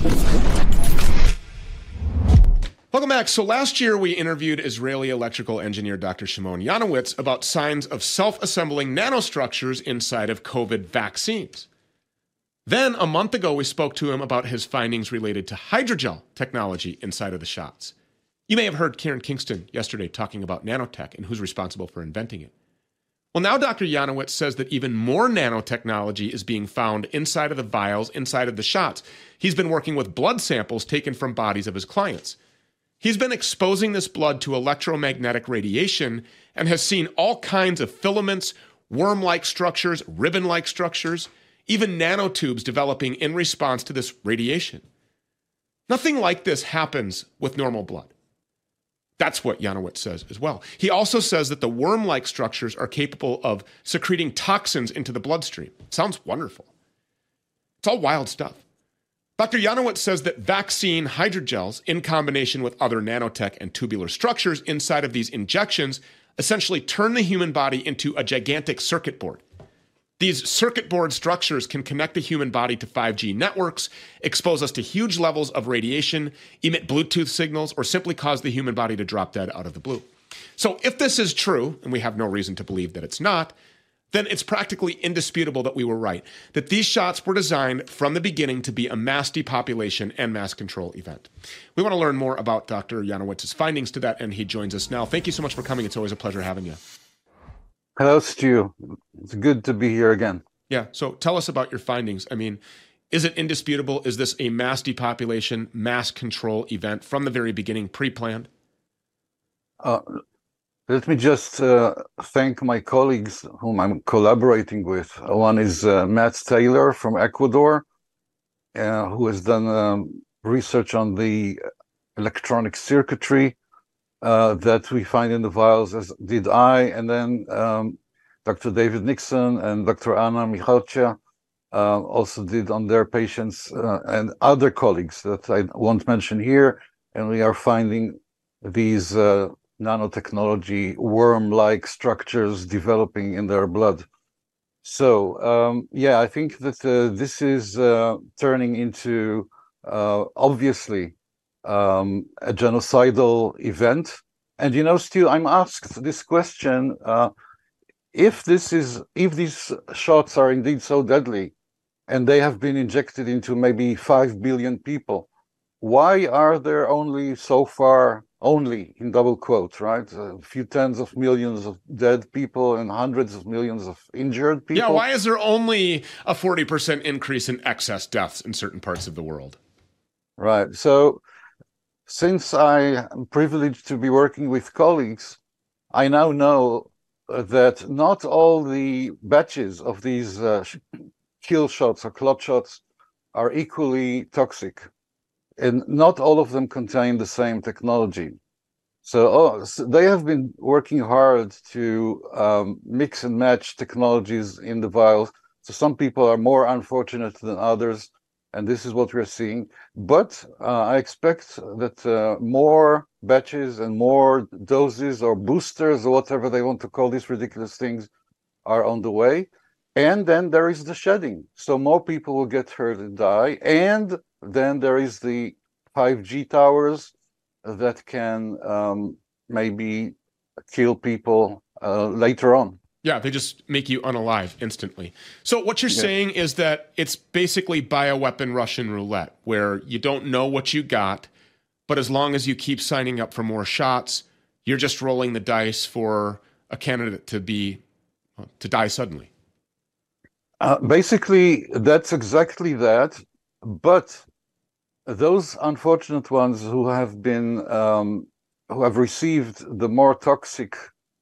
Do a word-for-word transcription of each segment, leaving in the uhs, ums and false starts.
Welcome back. So last year we interviewed Israeli electrical engineer Doctor Shimon Yanowitz about signs of self-assembling nanostructures inside of COVID vaccines. Then a month ago we spoke to him about his findings related to hydrogel technology inside of the shots. You may have heard Karen Kingston yesterday talking about nanotech and who's responsible for inventing it. Well, now Doctor Yanowitz says that even more nanotechnology is being found inside of the vials, inside of the shots. He's been working with blood samples taken from bodies of his clients. He's been exposing this blood to electromagnetic radiation and has seen all kinds of filaments, worm-like structures, ribbon-like structures, even nanotubes developing in response to this radiation. Nothing like this happens with normal blood. That's what Yanowitz says as well. He also says that the worm-like structures are capable of secreting toxins into the bloodstream. Sounds wonderful. It's all wild stuff. Doctor Yanowitz says that vaccine hydrogels, in combination with other nanotech and tubular structures inside of these injections, essentially turn the human body into a gigantic circuit board. These circuit board structures can connect the human body to five G networks, expose us to huge levels of radiation, emit Bluetooth signals, or simply cause the human body to drop dead out of the blue. So if this is true, and we have no reason to believe that it's not, then it's practically indisputable that we were right, that these shots were designed from the beginning to be a mass depopulation and mass control event. We want to learn more about Doctor Yanowitz's findings to that end. He joins us now. Thank you so much for coming. It's always a pleasure having you. Hello, Stu. It's good to be here again. Yeah, so tell us about your findings. I mean, is it indisputable? Is this a mass depopulation, mass control event from the very beginning, pre-planned? Uh, Let me just uh, thank my colleagues whom I'm collaborating with. One is uh, Matt Taylor from Ecuador, uh, who has done um, research on the electronic circuitry uh, that we find in the vials, as did I, and then um, Doctor David Nixon and Doctor Anna Michalcia uh, also did on their patients, uh, and other colleagues that I won't mention here, and we are finding these uh, nanotechnology, worm-like structures developing in their blood. So, um, yeah, I think that uh, this is uh, turning into, uh, obviously, um, a genocidal event. And, you know, Stu, I'm asked this question, uh, if this is, if these shots are indeed so deadly, and they have been injected into maybe five billion people, why are there only so far only in double quotes, right? A few tens of millions of dead people and hundreds of millions of injured people. Yeah, why is there only a forty percent increase in excess deaths in certain parts of the world? Right. So since I am privileged to be working with colleagues, I now know that not all the batches of these uh, kill shots or clot shots are equally toxic. And not all of them contain the same technology. So, oh, so they have been working hard to um, mix and match technologies in the vials. So some people are more unfortunate than others, and this is what we're seeing. But uh, I expect that uh, more batches and more doses or boosters or whatever they want to call these ridiculous things are on the way. And then there is the shedding. So more people will get hurt and die. And then there is the five G towers that can um, maybe kill people uh, later on. Yeah, they just make you unalive instantly. So what you're yeah. saying is that it's basically bioweapon Russian roulette, where you don't know what you got, but as long as you keep signing up for more shots, you're just rolling the dice for a candidate to be well, to die suddenly. Uh, basically, that's exactly that. But those unfortunate ones who have been, um, who have received the more toxic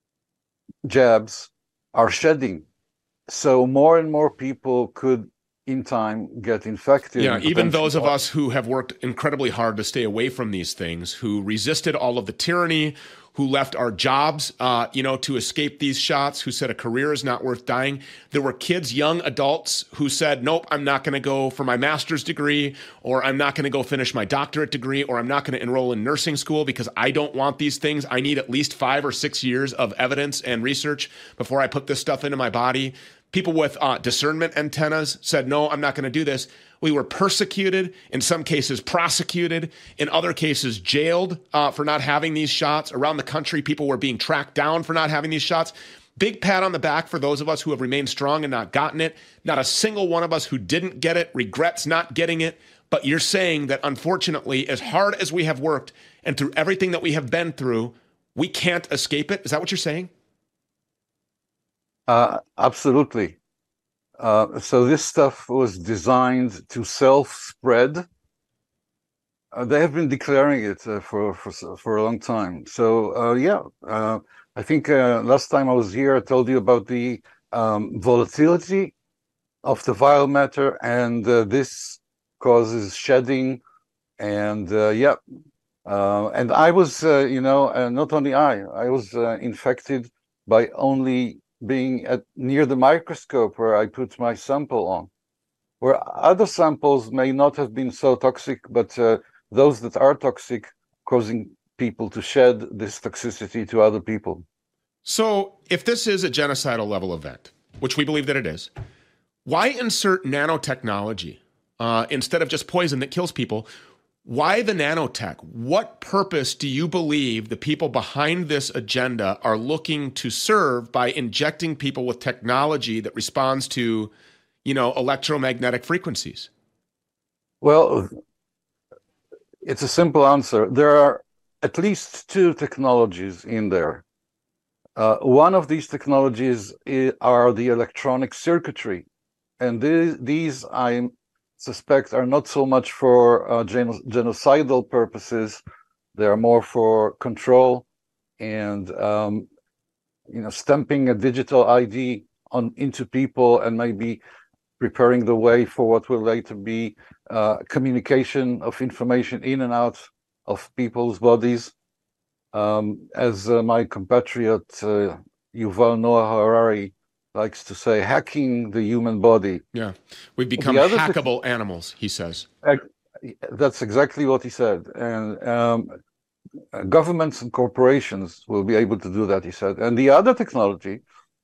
jabs are shedding. So more and more people could, in time, get infected. Yeah, even those of us who have worked incredibly hard to stay away from these things, who resisted all of the tyranny, who left our jobs, uh, you know, to escape these shots, who said a career is not worth dying. There were kids, young adults, who said, nope, I'm not going to go for my master's degree, or I'm not going to go finish my doctorate degree, or I'm not going to enroll in nursing school because I don't want these things. I need at least five or six years of evidence and research before I put this stuff into my body. People with uh, discernment antennas said, no, I'm not going to do this. We were persecuted, in some cases prosecuted, in other cases jailed uh, for not having these shots. Around the country, people were being tracked down for not having these shots. Big pat on the back for those of us who have remained strong and not gotten it. Not a single one of us who didn't get it regrets not getting it. But you're saying that, unfortunately, as hard as we have worked and through everything that we have been through, we can't escape it? Is that what you're saying? Uh, absolutely. Uh, so this stuff was designed to self-spread. Uh, they have been declaring it uh, for, for for a long time. So uh, yeah, uh, I think uh, last time I was here, I told you about the um, volatility of the viral matter, and uh, this causes shedding. And uh, yeah, uh, and I was, uh, you know, uh, not only I, I was uh, infected by only being at near the microscope where I put my sample on, where other samples may not have been so toxic, but uh, those that are toxic, causing people to shed this toxicity to other people. So if this is a genocidal level event, which we believe that it is, why insert nanotechnology uh, instead of just poison that kills people? Why the nanotech? What purpose do you believe the people behind this agenda are looking to serve by injecting people with technology that responds to, you know, electromagnetic frequencies? Well, it's a simple answer. There are at least two technologies in there. Uh, one of these technologies is, are the electronic circuitry. And these, these I'm suspect are not so much for uh, geno genocidal purposes. They are more for control and um, you know, stamping a digital I D on into people and maybe preparing the way for what will later be uh, communication of information in and out of people's bodies. Um, as uh, my compatriot uh, Yuval Noah Harari likes to say, hacking the human body. Yeah, we've become hackable animals, he says. That's exactly what he said. And um, governments and corporations will be able to do that, he said. And the other technology,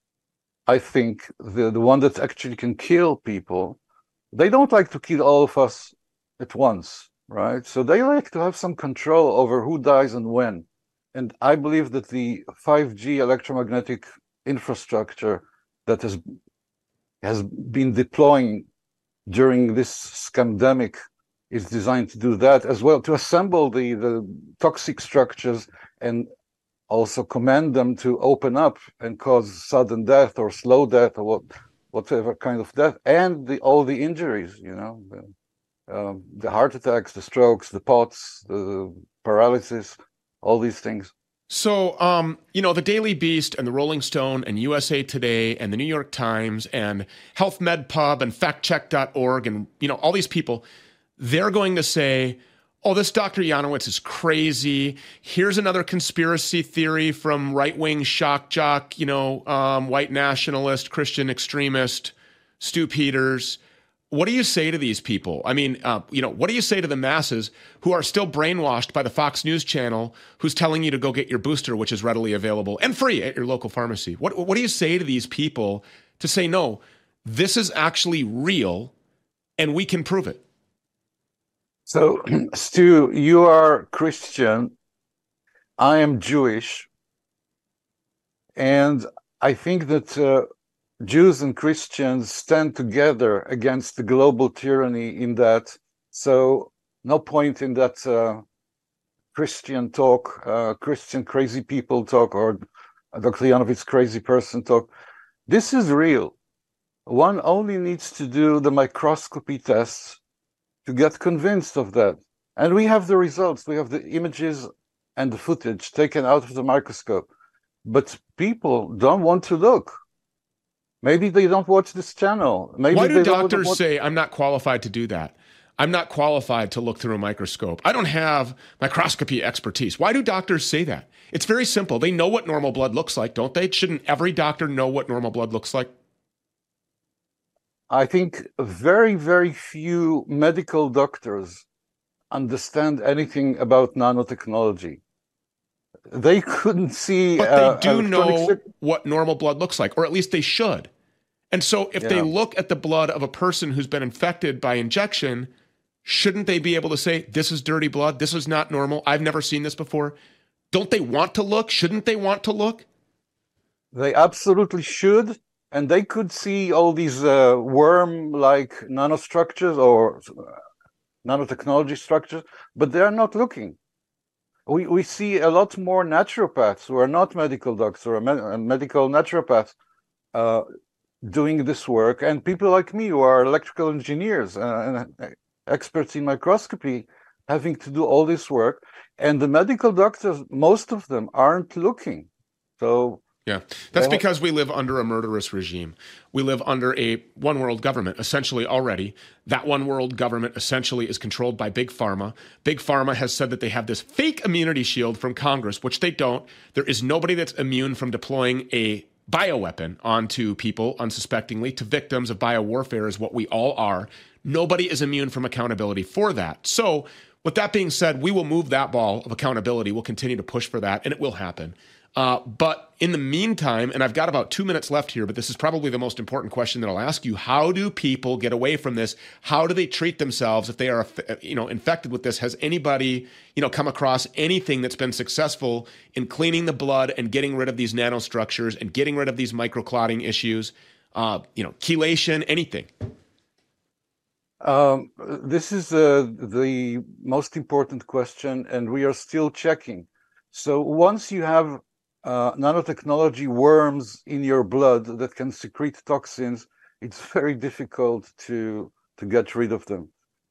I think, the, the one that actually can kill people, they don't like to kill all of us at once, right? So they like to have some control over who dies and when. And I believe that the five G electromagnetic infrastructure that has has been deploying during this scamdemic is designed to do that as well, to assemble the, the toxic structures and also command them to open up and cause sudden death or slow death or what, whatever kind of death, and the, all the injuries, you know, the, um, the heart attacks, the strokes, the POTS, the paralysis, all these things. So, um, you know, the Daily Beast and the Rolling Stone and U S A Today and the New York Times and Health Med Pub and fact check dot org and, you know, all these people, they're going to say, oh, this Doctor Yanowitz is crazy. Here's another conspiracy theory from right-wing shock jock, you know, um, white nationalist, Christian extremist, Stu Peters. What do you say to these people? I mean, uh, you know, what do you say to the masses who are still brainwashed by the Fox News channel, who's telling you to go get your booster, which is readily available and free at your local pharmacy? What, what do you say to these people to say, no, this is actually real and we can prove it? So, Stu, you are Christian. I am Jewish. And I think that uh, Jews and Christians stand together against the global tyranny in that. So no point in that uh, Christian talk, uh, Christian crazy people talk, or Doctor Yanowitz crazy person talk. This is real. One only needs to do the microscopy tests to get convinced of that. And we have the results. We have the images and the footage taken out of the microscope. But people don't want to look. Maybe they don't watch this channel. Maybe Why do they doctors don't say, I'm not qualified to do that? I'm not qualified to look through a microscope. I don't have microscopy expertise. Why do doctors say that? It's very simple. They know what normal blood looks like, don't they? Shouldn't every doctor know what normal blood looks like? I think very, very few medical doctors understand anything about nanotechnology. They couldn't see. But uh, they do know electronic- what normal blood looks like, or at least they should. And so if Yeah. they look at the blood of a person who's been infected by injection, shouldn't they be able to say, this is dirty blood, this is not normal, I've never seen this before? Don't they want to look? Shouldn't they want to look? They absolutely should, and they could see all these uh, worm-like nanostructures or nanotechnology structures, but they are not looking. We we see a lot more naturopaths who are not medical doctors or med- medical naturopaths uh, doing this work, and people like me who are electrical engineers uh, and experts in microscopy having to do all this work, and the medical doctors, most of them aren't looking. So yeah, that's because we live under a murderous regime. We live under a one world government, essentially already. That one world government essentially is controlled by Big Pharma. Big Pharma has said that they have this fake immunity shield from Congress, which they don't. There is nobody that's immune from deploying a bioweapon onto people unsuspectingly, to victims of biowarfare is what we all are. Nobody is immune from accountability for that. So with that being said, we will move that ball of accountability. We'll continue to push for that, and it will happen. Uh, but in the meantime, and I've got about two minutes left here, but this is probably the most important question that I'll ask you. How do people get away from this? How do they treat themselves if they are, you know, infected with this? Has anybody, you know, come across anything that's been successful in cleaning the blood and getting rid of these nanostructures and getting rid of these microclotting issues? Uh, you know, chelation, anything? Um, this is uh, the most important question, and we are still checking. So once you have uh, nanotechnology worms in your blood that can secrete toxins, it's very difficult to to get rid of them.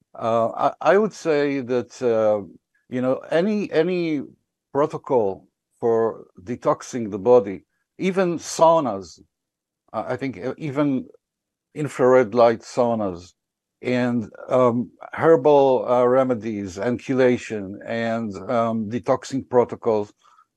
Uh, I, I would say that uh, you know any any protocol for detoxing the body, even saunas, uh, I think even infrared light saunas, and um, herbal uh, remedies and chelation and um, detoxing protocols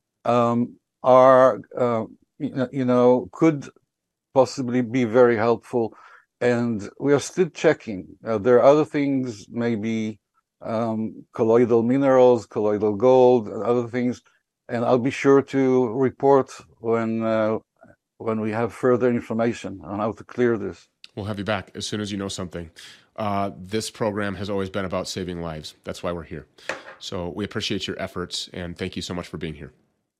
um, are, uh, you know, could possibly be very helpful. And we are still checking. Uh, there are other things, maybe um, colloidal minerals, colloidal gold, and other things. And I'll be sure to report when uh, when we have further information on how to clear this. We'll have you back as soon as you know something. Uh, this program has always been about saving lives. That's why we're here. So we appreciate your efforts, and thank you so much for being here.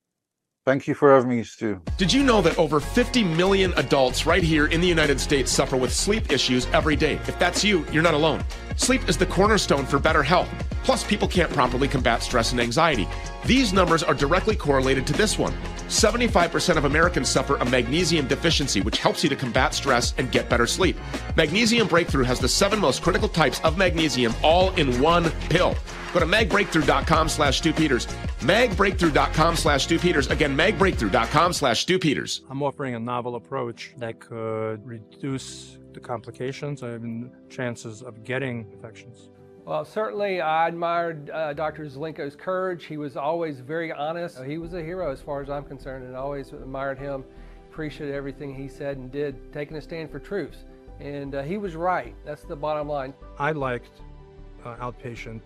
Thank you for having me, Stu. Did you know that over fifty million adults right here in the United States suffer with sleep issues every day? If that's you, you're not alone. Sleep is the cornerstone for better health. Plus, people can't properly combat stress and anxiety. These numbers are directly correlated to this one. seventy-five percent of Americans suffer a magnesium deficiency, which helps you to combat stress and get better sleep. Magnesium Breakthrough has the seven most critical types of magnesium all in one pill. Go to magbreakthrough.com slash Stu Peters. magbreakthrough.com slash Stu Peters. Again, magbreakthrough.com slash Stu Peters. I'm offering a novel approach that could reduce the complications and chances of getting infections. Well, certainly I admired uh, Doctor Zelenko's courage. He was always very honest. He was a hero as far as I'm concerned, and I always admired him, appreciated everything he said and did, taking a stand for truth. And uh, he was right. That's the bottom line. I liked uh, outpatient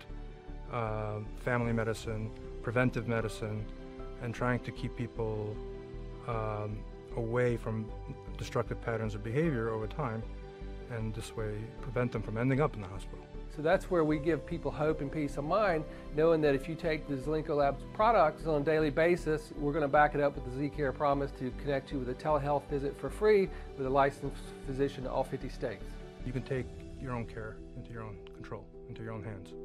uh, family medicine, preventive medicine, and trying to keep people um, away from destructive patterns of behavior over time, and this way prevent them from ending up in the hospital. So that's where we give people hope and peace of mind, knowing that if you take the Zelenko Labs products on a daily basis, we're going to back it up with the Z-Care promise to connect you with a telehealth visit for free with a licensed physician in all fifty states. You can take your own care into your own control, into your own hands.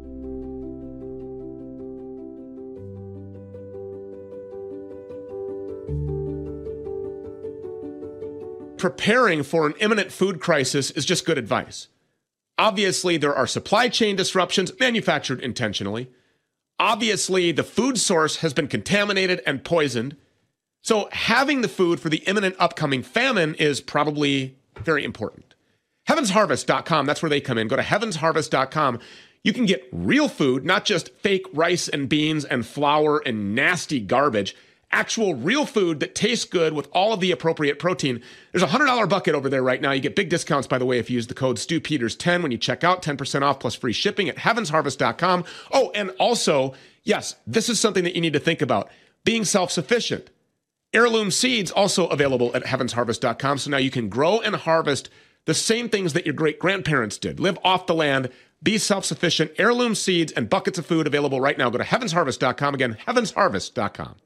Preparing for an imminent food crisis is just good advice. Obviously, there are supply chain disruptions manufactured intentionally. Obviously, the food source has been contaminated and poisoned. So having the food for the imminent upcoming famine is probably very important. heavens harvest dot com, that's where they come in. Go to heavens harvest dot com. You can get real food, not just fake rice and beans and flour and nasty garbage. Actual real food that tastes good with all of the appropriate protein. There's a one hundred dollars bucket over there right now. You get big discounts, by the way, if you use the code Stu Peters ten when you check out, ten percent off plus free shipping at heavens harvest dot com. Oh, and also, yes, this is something that you need to think about. Being self-sufficient. Heirloom seeds also available at heavens harvest dot com. So now you can grow and harvest the same things that your great-grandparents did. Live off the land, be self-sufficient. Heirloom seeds and buckets of food available right now. Go to heavens harvest dot com. Again, heavens harvest dot com.